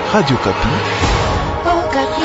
Radio Kapi. Oh, Kapi.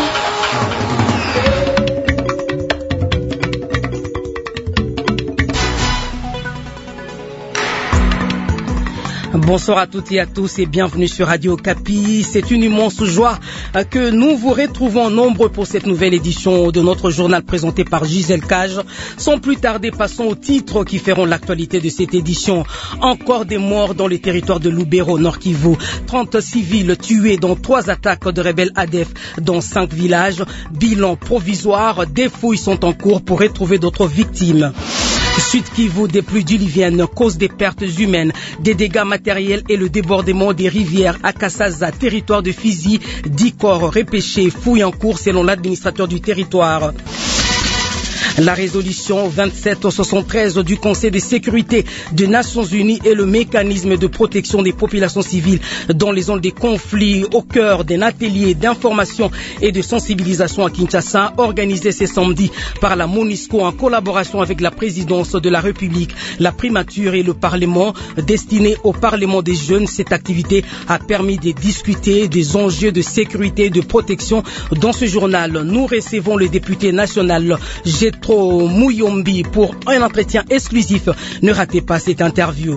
Bonsoir à toutes et à tous et bienvenue sur Radio Kapi. C'est une immense joie que nous vous retrouvons nombreux pour cette nouvelle édition de notre journal présenté par Gisèle Cage. Sans plus tarder, passons aux titres qui feront l'actualité de cette édition. Encore des morts dans les territoires de Lubero, Nord Kivu. 30 civils tués dans 3 attaques de rebelles ADF dans 5 villages. Bilan provisoire, des fouilles sont en cours pour retrouver d'autres victimes. Sud Kivu, des pluies diluviennes causent des pertes humaines, des dégâts matériels et le débordement des rivières à Kassaza, territoire de Fizi. 10 corps repêchés, fouilles en cours selon l'administrateur du territoire. La résolution 2773 du Conseil de sécurité des Nations Unies et le mécanisme de protection des populations civiles dans les zones de conflit au cœur d'un atelier d'information et de sensibilisation à Kinshasa organisé ce samedi par la MONUSCO en collaboration avec la présidence de la République, la primature et le Parlement. Destiné au Parlement des jeunes, cette activité a permis de discuter des enjeux de sécurité et de protection. Dans ce journal, nous recevons le député national Jetro Muyombi pour un entretien exclusif. Ne ratez pas cette interview.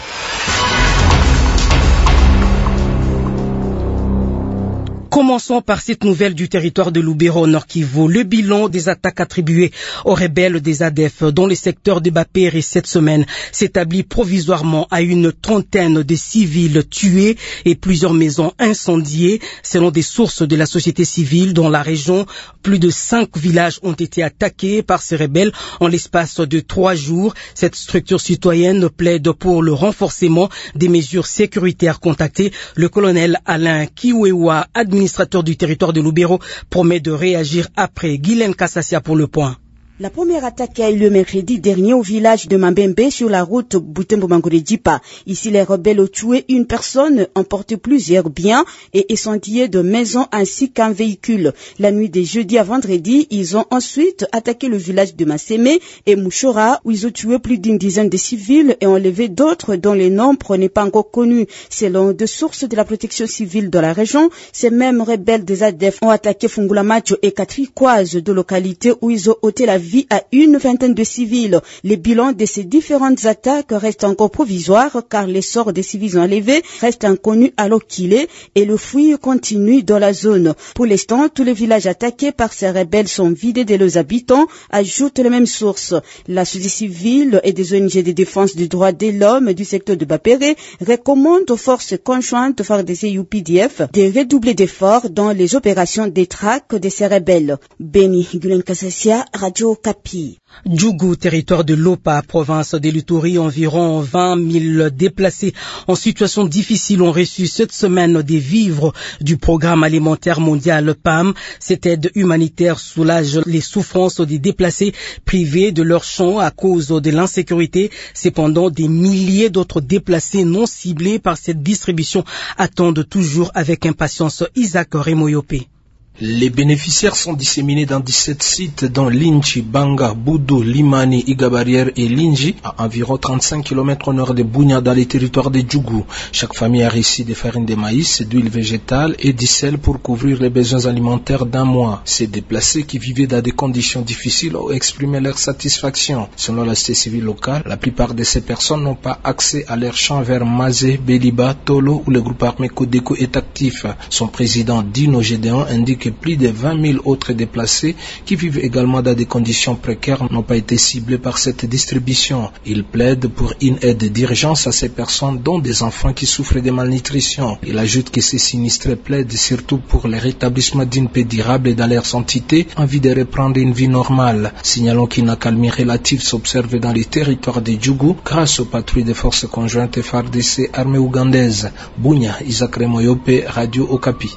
Commençons par cette nouvelle du territoire de Lubero, Nord Kivu. Le bilan des attaques attribuées aux rebelles des ADF dans les secteurs de Bapere cette semaine s'établit provisoirement à une trentaine de civils tués et plusieurs maisons incendiées. Selon des sources de la société civile dans la région, plus de 5 villages ont été attaqués par ces rebelles en l'espace de 3 jours. Cette structure citoyenne plaide pour le renforcement des mesures sécuritaires contactées. Le colonel Alain Kiwewa, administrateur du territoire de Lubero, promet de réagir après. Guylaine Kassassia pour le point. La première attaque a eu lieu mercredi dernier au village de Mambembe sur la route Butembo-Mangoredipa. Ici, les rebelles ont tué une personne, emporté plusieurs biens et incendié de maisons ainsi qu'un véhicule. La nuit de jeudi à vendredi, ils ont ensuite attaqué le village de Massémé et Mouchora où ils ont tué plus d'une dizaine de civils et enlevé d'autres dont le nombre n'est pas encore connu. Selon des sources de la protection civile de la région, ces mêmes rebelles des ADF ont attaqué Fungula-Macho et Katrikoise, de localités où ils ont ôté la vie à une vingtaine de civils. Les bilans de ces différentes attaques restent encore provisoires car les sorts des civils enlevés restent inconnus alors qu'il est et le fouille continue dans la zone. Pour l'instant, tous les villages attaqués par ces rebelles sont vidés de leurs habitants, ajoutent les mêmes sources. La société civile et des ONG de défense des droits de l'homme du secteur de Bapere recommandent aux forces conjointes FARDC et UPDF de redoubler d'efforts dans les opérations de traque de ces rebelles. Beni Gulen Kassassia, Radio Kapi. Djougou, territoire de Lopa, province de l'Ituri, environ 20 000 déplacés en situation difficile ont reçu cette semaine des vivres du programme alimentaire mondial PAM. Cette aide humanitaire soulage les souffrances des déplacés privés de leur champ à cause de l'insécurité. Cependant, des milliers d'autres déplacés non ciblés par cette distribution attendent toujours avec impatience. Isaac Remoyopé. Les bénéficiaires sont disséminés dans 17 sites dont Linchi, Banga, Boudou, Limani, Igabarière et Linji, à environ 35 km au nord de Bunia dans les territoires de Djougou. Chaque famille a reçu des farines de maïs, d'huile végétale et du sel pour couvrir les besoins alimentaires d'un mois. Ces déplacés qui vivaient dans des conditions difficiles ont exprimé leur satisfaction. Selon la société civile locale, la plupart de ces personnes n'ont pas accès à leurs champs vers Mazé, Beliba, Tolo où le groupe armé Kodeko est actif. Son président Dino Gédéon indique que plus de 20 000 autres déplacés qui vivent également dans des conditions précaires n'ont pas été ciblés par cette distribution. Il plaide pour une aide d'urgence à ces personnes, dont des enfants qui souffrent de malnutrition. Il ajoute que ces sinistrés plaident surtout pour le rétablissement d'une paix durable dans leurs entités, envie de reprendre une vie normale. Signalons qu'une accalmie relative s'observe dans les territoires de Djougou grâce aux patrouilles des forces conjointes FARDC armée ougandaise. Bunia, Isaac Remoyope, Radio Okapi.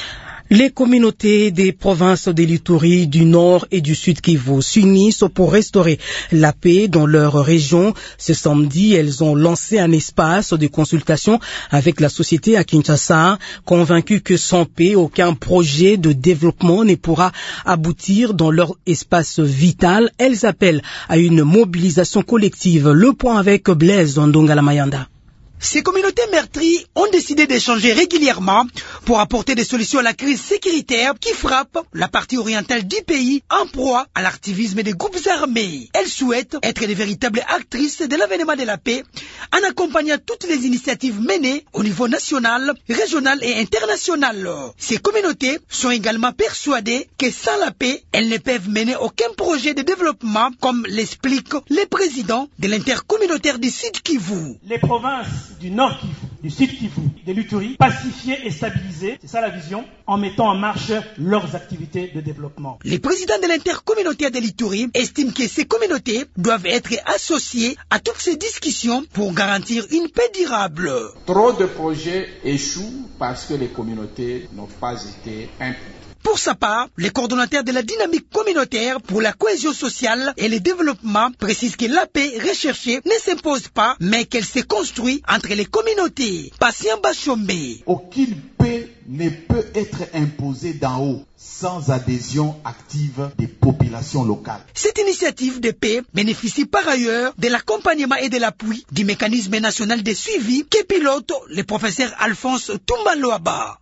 Les communautés des provinces de l'Ituri, du Nord et du Sud Kivu s'unissent pour restaurer la paix dans leur région. Ce samedi, elles ont lancé un espace de consultation avec la société à Kinshasa, convaincues que sans paix, aucun projet de développement ne pourra aboutir dans leur espace vital. Elles appellent à une mobilisation collective. Le point avec Blaise Ndongala Mayanda. Ces communautés meurtries ont décidé d'échanger régulièrement pour apporter des solutions à la crise sécuritaire qui frappe la partie orientale du pays en proie à l'activisme des groupes armés. Elle souhaite être de véritables actrices de l'avènement de la paix en accompagnant toutes les initiatives menées au niveau national, régional et international. Ces communautés sont également persuadées que sans la paix, elles ne peuvent mener aucun projet de développement, comme l'explique le président de l'intercommunautaire du Sud Kivu. Les provinces du Nord Kivu, du Sud Kivu, de l'Ituri, pacifier et stabiliser, c'est ça la vision, en mettant en marche leurs activités de développement. Le président de l'intercommunautaire de l'Ituri estime que ces communautés doivent être associées à toutes ces discussions pour garantir une paix durable. Trop de projets échouent parce que les communautés n'ont pas été impliquées. Pour sa part, le coordonnateur de la dynamique communautaire pour la cohésion sociale et le développement précise que la paix recherchée ne s'impose pas, mais qu'elle se construit entre les communautés. Patient Bachombe. Aucune paix ne peut être imposée d'en haut sans adhésion active des populations locales. Cette initiative de paix bénéficie par ailleurs de l'accompagnement et de l'appui du mécanisme national de suivi que pilote le professeur Alphonse Toumaloaba.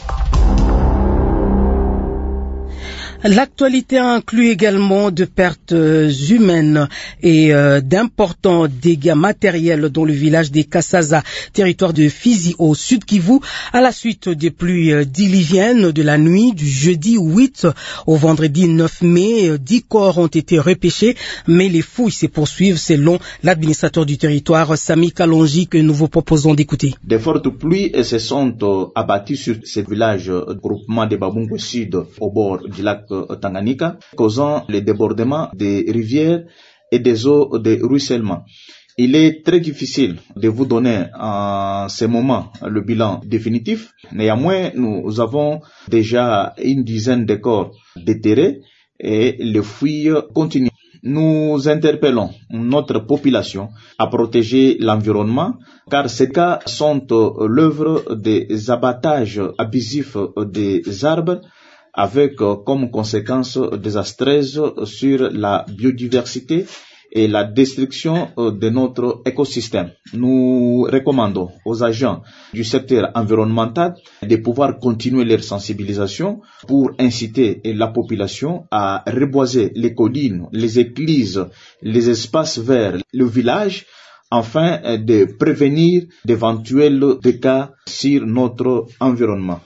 L'actualité inclut également de pertes humaines et d'importants dégâts matériels dans le village des Kassaza, territoire de Fizi au Sud Kivu, à la suite des pluies diluviennes de la nuit du jeudi 8 au vendredi 9 mai. 10 corps ont été repêchés, mais les fouilles se poursuivent selon l'administrateur du territoire, Sami Kalonji, que nous vous proposons d'écouter. Des fortes pluies se sont abattues sur ce village groupement de Babungo Sud au bord du lac Tanganyika, causant le débordement des rivières et des eaux de ruissellement. Il est très difficile de vous donner en ce moment le bilan définitif. Néanmoins, nous avons déjà une dizaine de corps déterrés et les fouilles continuent. Nous interpellons notre population à protéger l'environnement car ces cas sont l'œuvre des abattages abusifs des arbres avec comme conséquence désastreuse sur la biodiversité et la destruction de notre écosystème. Nous recommandons aux agents du secteur environnemental de pouvoir continuer leur sensibilisation pour inciter la population à reboiser les collines, les écluses, les espaces verts, le village, afin de prévenir d'éventuels dégâts sur notre environnement.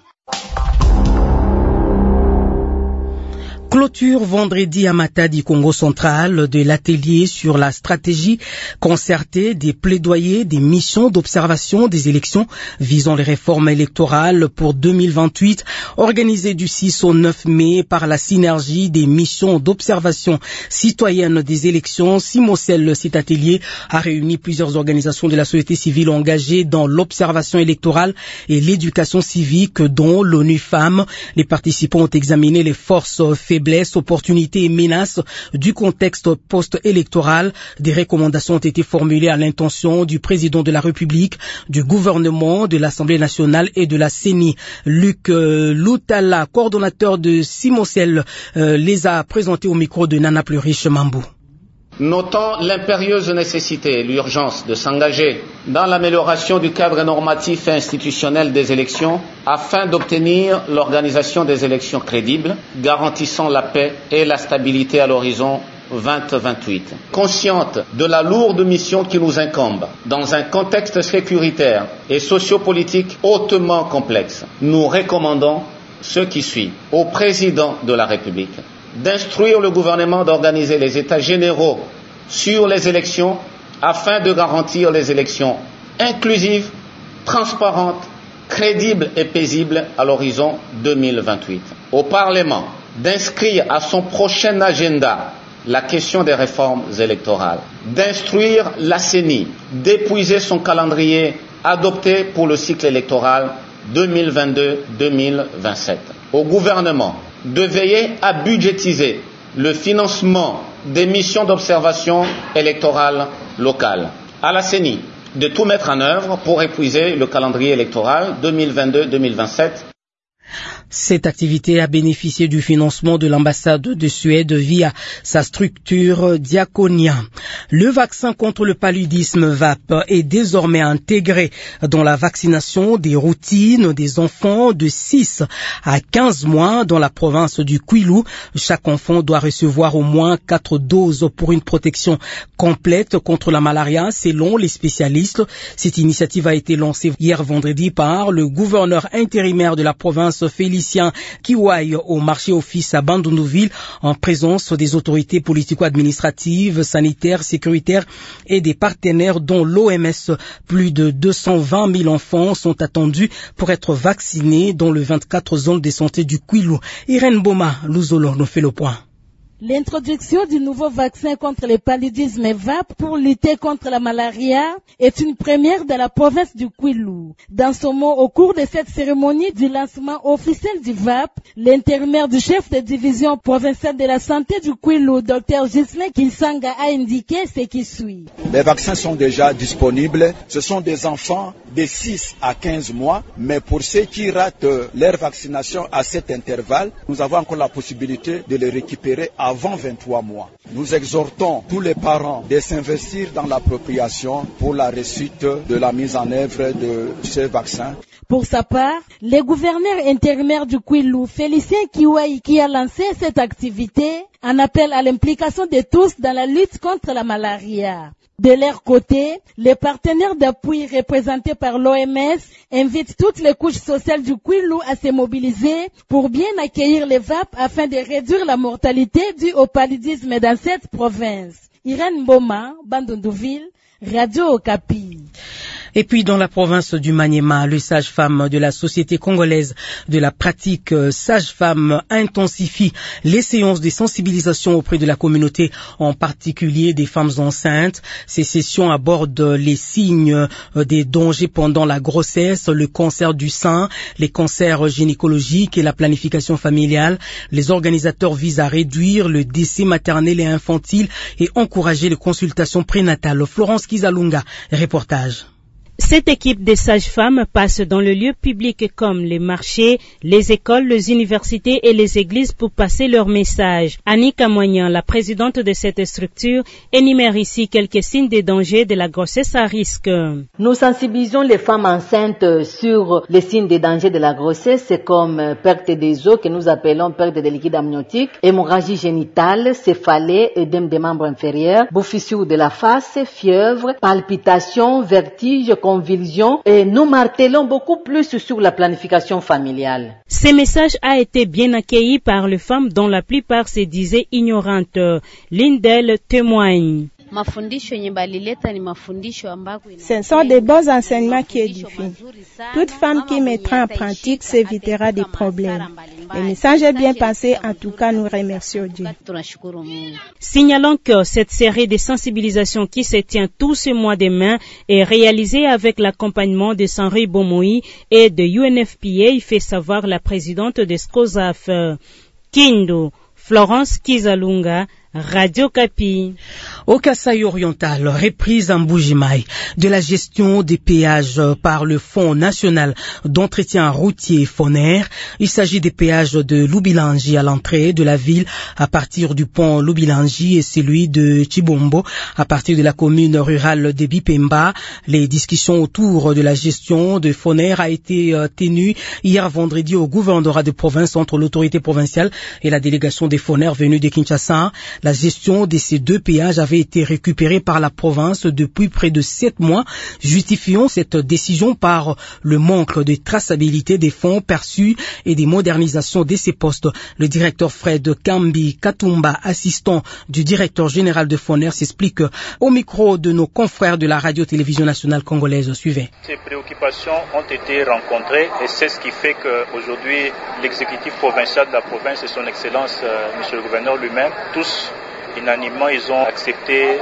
Clôture vendredi à Matadi, Congo central, de l'atelier sur la stratégie concertée des plaidoyers des missions d'observation des élections visant les réformes électorales pour 2028, organisé du 6 au 9 mai par la synergie des missions d'observation citoyenne des élections. Simocel, cet atelier a réuni plusieurs organisations de la société civile engagées dans l'observation électorale et l'éducation civique, dont l'ONU Femmes. Les participants ont examiné les forces faibles, opportunités et menaces du contexte post-électoral. Des recommandations ont été formulées à l'intention du président de la République, du gouvernement, de l'Assemblée nationale et de la CENI. Luc Loutala, coordonnateur de Simocel, les a présentés au micro de Nana Pluriche Mambou. Notant l'impérieuse nécessité et l'urgence de s'engager dans l'amélioration du cadre normatif et institutionnel des élections afin d'obtenir l'organisation des élections crédibles, garantissant la paix et la stabilité à l'horizon 2028. Consciente de la lourde mission qui nous incombe dans un contexte sécuritaire et sociopolitique hautement complexe, nous recommandons ce qui suit au président de la République d'instruire le gouvernement d'organiser les états généraux sur les élections afin de garantir les élections inclusives, transparentes, crédibles et paisibles à l'horizon 2028. Au Parlement, d'inscrire à son prochain agenda la question des réformes électorales, d'instruire la CENI d'épuiser son calendrier adopté pour le cycle électoral 2022-2027. Au gouvernement, de veiller à budgétiser le financement des missions d'observation électorale locale. À la CENI, de tout mettre en œuvre pour épuiser le calendrier électoral 2022-2027. Cette activité a bénéficié du financement de l'ambassade de Suède via sa structure Diaconia. Le vaccin contre le paludisme VAP est désormais intégré dans la vaccination des routines des enfants de 6 à 15 mois dans la province du Kwilu. Chaque enfant doit recevoir au moins 4 doses pour une protection complète contre la malaria selon les spécialistes. Cette initiative a été lancée hier vendredi par le gouverneur intérimaire de la province Félicien Kiwai au marché office à Bandundu-Ville en présence des autorités politico-administratives, sanitaires, sécuritaires et des partenaires dont l'OMS. Plus de 220 000 enfants sont attendus pour être vaccinés dans les 24 zones de santé du Kwilu. Irène Boma, Luzolo, nous fait le point. L'introduction du nouveau vaccin contre le paludisme VAP pour lutter contre la malaria est une première de la province du Kwilu. Dans son mot, au cours de cette cérémonie du lancement officiel du VAP, l'intérimaire du chef de division provinciale de la santé du Kwilu, Dr Gislain Kinsanga, a indiqué ce qui suit. Les vaccins sont déjà disponibles. Ce sont des enfants de 6 à 15 mois, mais pour ceux qui ratent leur vaccination à cet intervalle, nous avons encore la possibilité de les récupérer avant 23 mois. Nous exhortons tous les parents de s'investir dans l'appropriation pour la réussite de la mise en œuvre de ces vaccins. Pour sa part, le gouverneur intérimaire du Kwilu, Félicien Kiwai, qui a lancé cette activité, en appelle à l'implication de tous dans la lutte contre la malaria. De leur côté, les partenaires d'appui représentés par l'OMS invitent toutes les couches sociales du Kwilu à se mobiliser pour bien accueillir les VAP afin de réduire la mortalité due au paludisme dans cette province. Irène Boma, Bandundu-Ville, Radio Okapi. Et puis dans la province du Maniema, le sage-femme de la Société congolaise de la pratique sage-femme intensifie les séances de sensibilisation auprès de la communauté, en particulier des femmes enceintes. Ces sessions abordent les signes des dangers pendant la grossesse, le cancer du sein, les cancers gynécologiques et la planification familiale. Les organisateurs visent à réduire le décès maternel et infantile et encourager les consultations prénatales. Florence Kizalunga, reportage. Cette équipe de sages-femmes passe dans le lieu public comme les marchés, les écoles, les universités et les églises pour passer leur message. Annie Kamoignan, la présidente de cette structure, énumère ici quelques signes des dangers de la grossesse à risque. Nous sensibilisons les femmes enceintes sur les signes des dangers de la grossesse, c'est comme perte des os que nous appelons perte de liquide amniotique, hémorragie génitale, céphalée, œdème des membres inférieurs, bouffissure de la face, fièvre, palpitations, vertiges, convulsions, et nous martelons beaucoup plus sur la planification familiale. Ce message a été bien accueilli par les femmes dont la plupart se disaient ignorantes. L'une d'elles témoigne. Ce sont des bons enseignements qui édifient. Toute femme qui mettra en pratique s'évitera des problèmes. Le message est bien passé, en tout cas nous remercions Dieu. Signalons que cette série de sensibilisation qui se tient tout ce mois de mai est réalisée avec l'accompagnement de Sanri Bomoui et de UNFPA, fait savoir la présidente de SCOSAF. Kindu, Florence Kizalunga, Radio Kapi. Au Kasaï oriental, reprise en Mbuji-Mayi de la gestion des péages par le Fonds national d'entretien routier FONER. Il s'agit des péages de Lubilangi à l'entrée de la ville à partir du pont Lubilangi et celui de Chibombo à partir de la commune rurale de Bipemba. Les discussions autour de la gestion de FONER a été tenues hier vendredi au gouvernorat de province entre l'autorité provinciale et la délégation des FONER venue de Kinshasa. La gestion de ces deux péages avait été récupérée par la province depuis près de 7 mois, justifiant cette décision par le manque de traçabilité des fonds perçus et des modernisations de ces postes. Le directeur Fred Kambi Katumba, assistant du directeur général de FONER, s'explique au micro de nos confrères de la radio-télévision nationale congolaise. Suivez. Ces préoccupations ont été rencontrées et c'est ce qui fait qu'aujourd'hui l'exécutif provincial de la province et son excellence, monsieur le gouverneur lui-même, tous unanimement, ils ont accepté de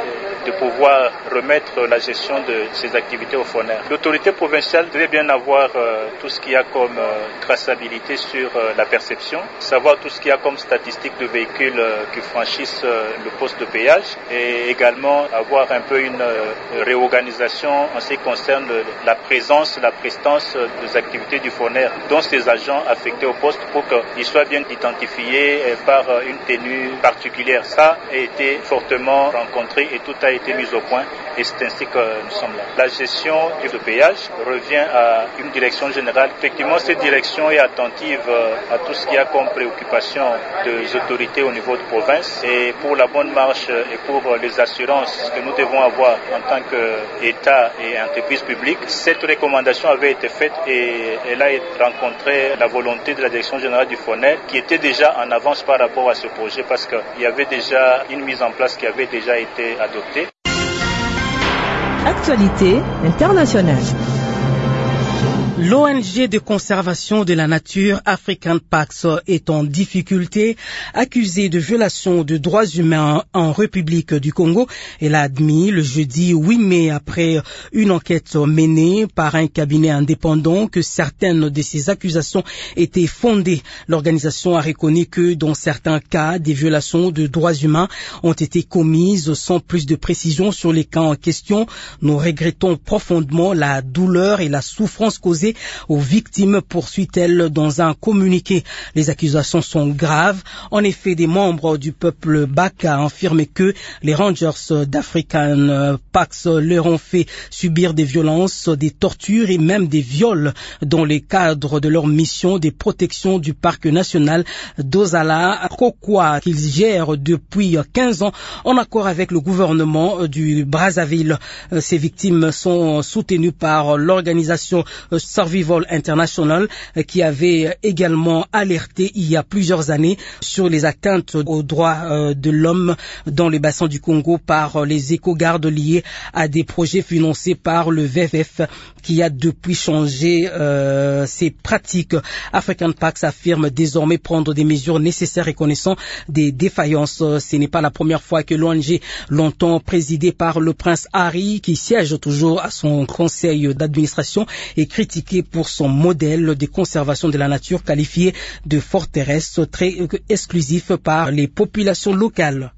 de pouvoir remettre la gestion de ces activités au FONER. L'autorité provinciale devait bien avoir tout ce qu'il y a comme traçabilité sur la perception, savoir tout ce qu'il y a comme statistique de véhicules qui franchissent le poste de péage et également avoir un peu une réorganisation en ce qui concerne la présence, la prestance des activités du FONER, dont ces agents affectés au poste pour qu'ils soient bien identifiés par une tenue particulière. Ça a été fortement rencontré et tout a été mis au point et c'est ainsi que nous sommes là. La gestion du péage revient à une direction générale. Effectivement, cette direction est attentive à tout ce qu'il y a comme préoccupation des autorités au niveau de province et pour la bonne marche et pour les assurances que nous devons avoir en tant qu'État et entreprise publique. Cette recommandation avait été faite et elle a rencontré la volonté de la direction générale du FONER qui était déjà en avance par rapport à ce projet parce qu'il y avait déjà une mise en place qui avait déjà été adoptée. Actualité internationale. L'ONG de conservation de la nature African Pax est en difficulté, accusée de violation de droits humains en République du Congo. Elle a admis le jeudi 8 mai, après une enquête menée par un cabinet indépendant, que certaines de ces accusations étaient fondées. L'organisation a reconnu que dans certains cas, des violations de droits humains ont été commises sans plus de précision sur les cas en question. Nous regrettons profondément la douleur et la souffrance causée aux victimes, poursuit-elle dans un communiqué. Les accusations sont graves. En effet, des membres du peuple Baka affirment que les Rangers d'African Pax leur ont fait subir des violences, des tortures et même des viols dans le cadre de leur mission de protection du parc national d'Ozala-Kokwa qu'ils gèrent depuis 15 ans en accord avec le gouvernement du Brazzaville. Ces victimes sont soutenues par l'organisation Survival International qui avait également alerté il y a plusieurs années sur les atteintes aux droits de l'homme dans le bassin du Congo par les éco-gardes liés à des projets financés par le WWF qui a depuis changé ses pratiques. African Pax affirme désormais prendre des mesures nécessaires et connaissant des défaillances. Ce n'est pas la première fois que l'ONG, longtemps présidée par le prince Harry, qui siège toujours à son conseil d'administration, est critiqué pour son modèle de conservation de la nature qualifié de forteresse très exclusif par les populations locales.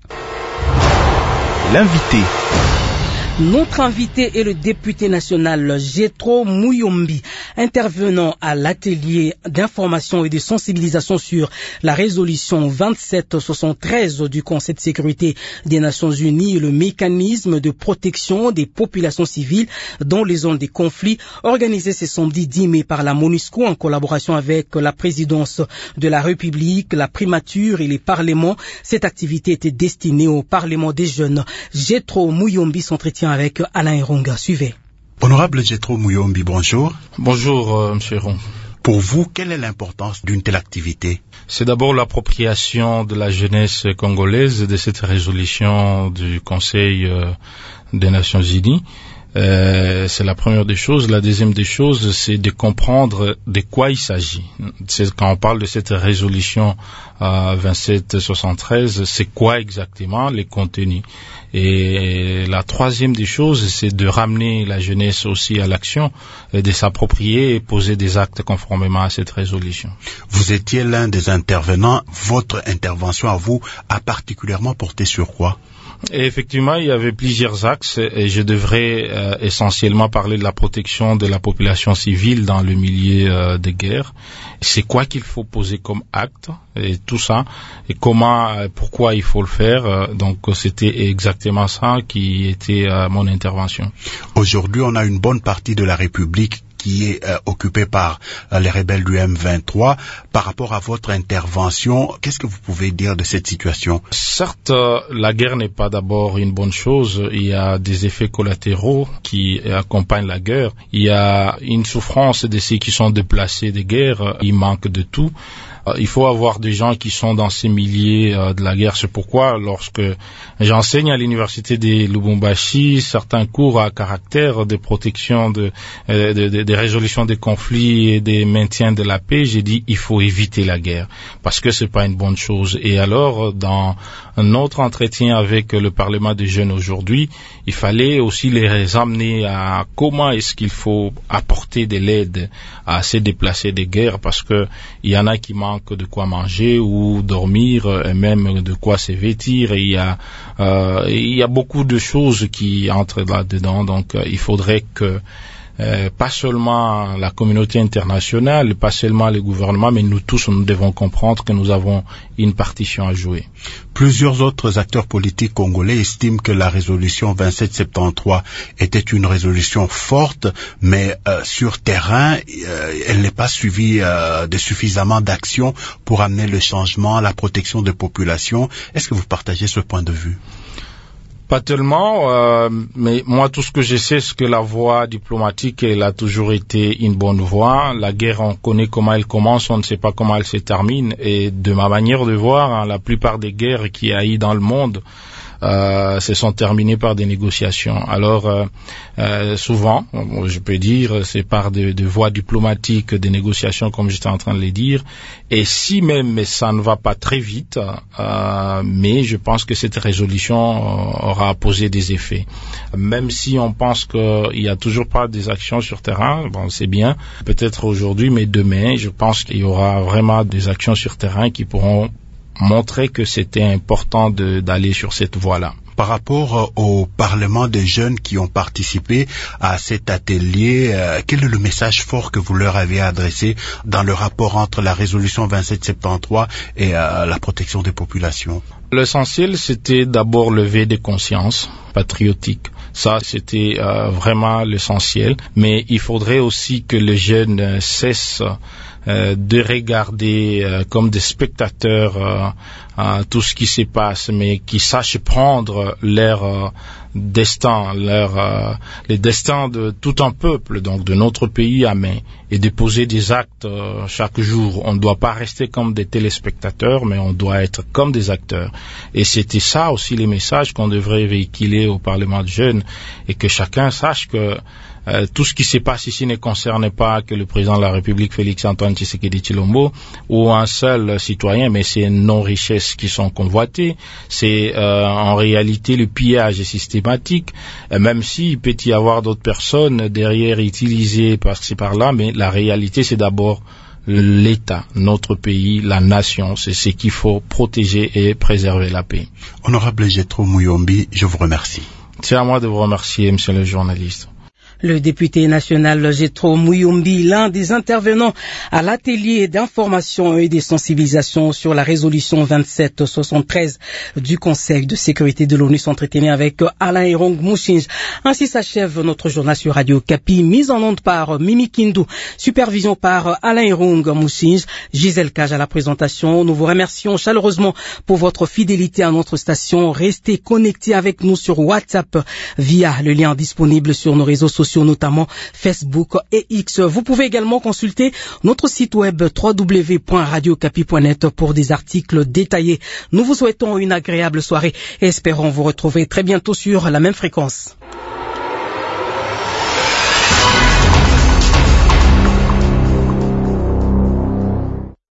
L'invité. Notre invité est le député national Jethro Muyombi, intervenant à l'atelier d'information et de sensibilisation sur la résolution 2773 du Conseil de sécurité des Nations Unies et le mécanisme de protection des populations civiles dans les zones de conflit, organisé ce samedi 10 mai par la MONUSCO en collaboration avec la présidence de la République, la primature et les parlements. Cette activité était destinée au Parlement des jeunes. Jethro Muyombi s'entretient avec Alain Eronga. Suivez. Honorable Jethro Muyombi, bonjour. Bonjour, monsieur Ron. Pour vous, quelle est l'importance d'une telle activité? C'est d'abord l'appropriation de la jeunesse congolaise de cette résolution du Conseil des Nations Unies. C'est la première des choses. La deuxième des choses, c'est de comprendre de quoi il s'agit. C'est quand on parle de cette résolution 2773, c'est quoi exactement les contenus. Et la troisième des choses, c'est de ramener la jeunesse aussi à l'action, et de s'approprier et poser des actes conformément à cette résolution. Vous étiez l'un des intervenants. Votre intervention à vous a particulièrement porté sur quoi? Et effectivement, il y avait plusieurs axes et je devrais essentiellement parler de la protection de la population civile dans le milieu de guerre. C'est quoi qu'il faut poser comme acte et tout ça et comment, pourquoi il faut le faire. Donc c'était exactement ça qui était mon intervention. Aujourd'hui, on a une bonne partie de la République qui est occupé par les rebelles du M23. Par rapport à votre intervention, qu'est-ce que vous pouvez dire de cette situation? Certes, la guerre n'est pas d'abord une bonne chose. Il y a des effets collatéraux qui accompagnent la guerre. Il y a une souffrance de ceux qui sont déplacés de guerre. Il manque de tout. Il faut avoir des gens qui sont dans ces milliers de la guerre. C'est pourquoi, lorsque j'enseigne à l'université de Lubumbashi, certains cours à caractère de protection des résolutions des conflits et des maintiens de la paix, j'ai dit il faut éviter la guerre parce que c'est pas une bonne chose. Et alors, dans un autre entretien avec le Parlement des jeunes aujourd'hui, il fallait aussi les amener à comment est-ce qu'il faut apporter de l'aide à ces déplacés de guerre, parce que il y en a qui manquent de quoi manger ou dormir, et même de quoi se vêtir, et il y a beaucoup de choses qui entrent là-dedans. Donc il faudrait que pas seulement la communauté internationale, pas seulement les gouvernements, mais nous tous, nous devons comprendre que nous avons une partition à jouer. Plusieurs autres acteurs politiques congolais estiment que la résolution 2773 était une résolution forte, mais sur terrain, elle n'est pas suivie de suffisamment d'actions pour amener le changement, la protection des populations. Est-ce que vous partagez ce point de vue? Pas tellement, mais moi tout ce que je sais, c'est que la voie diplomatique, elle a toujours été une bonne voie. La guerre, on connaît comment elle commence, on ne sait pas comment elle se termine. Et de ma manière de voir, la plupart des guerres qu'il y a eu dans le monde se sont terminées par des négociations. Alors souvent, je peux dire, c'est par des voies diplomatiques, des négociations, comme j'étais en train de le dire. Et si même ça ne va pas très vite, mais je pense que cette résolution aura posé des effets. Même si on pense qu'il n'y a toujours pas des actions sur terrain, bon, c'est bien, peut-être aujourd'hui, mais demain, je pense qu'il y aura vraiment des actions sur terrain qui pourront montrer que c'était important d'aller sur cette voie-là. Par rapport au Parlement des jeunes qui ont participé à cet atelier, quel est le message fort que vous leur avez adressé dans le rapport entre la résolution 2773 et la protection des populations? L'essentiel, c'était d'abord lever des consciences patriotiques. Ça, c'était vraiment l'essentiel. Mais il faudrait aussi que les jeunes cessent de regarder comme des spectateurs tout ce qui se passe, mais qui sachent prendre leur destin, les destins de tout un peuple, donc de notre pays à main, et de poser des actes chaque jour. On ne doit pas rester comme des téléspectateurs, mais on doit être comme des acteurs. Et c'était ça aussi les messages qu'on devrait véhiculer au Parlement de jeunes, et que chacun sache que tout ce qui se passe ici ne concerne pas que le président de la République, Félix-Antoine Tshisekedi Tshilombo, ou un seul citoyen, mais c'est nos richesses qui sont convoitées. C'est en réalité le pillage systématique, même s'il peut y avoir d'autres personnes derrière utilisées par-ci par-là, mais la réalité c'est d'abord l'État, notre pays, la nation. C'est ce qu'il faut protéger et préserver la paix. Honorable Jethro Muyombi, je vous remercie. C'est à moi de vous remercier, monsieur le journaliste. Le député national Jethro Muyombi, l'un des intervenants à l'atelier d'information et de sensibilisation sur la résolution 2773 du Conseil de sécurité de l'ONU, s'entretenait avec Alain Erong Mouchinj. Ainsi s'achève notre journal sur Radio Kapi, mise en onde par Mimi Kindu, supervision par Alain Erong Mouchinj, Gisèle Cage à la présentation. Nous vous remercions chaleureusement pour votre fidélité à notre station. Restez connectés avec nous sur WhatsApp via le lien disponible sur nos réseaux sociaux, notamment Facebook et X. Vous pouvez également consulter notre site web www.radiocapi.net pour des articles détaillés. Nous vous souhaitons une agréable soirée et espérons vous retrouver très bientôt sur la même fréquence.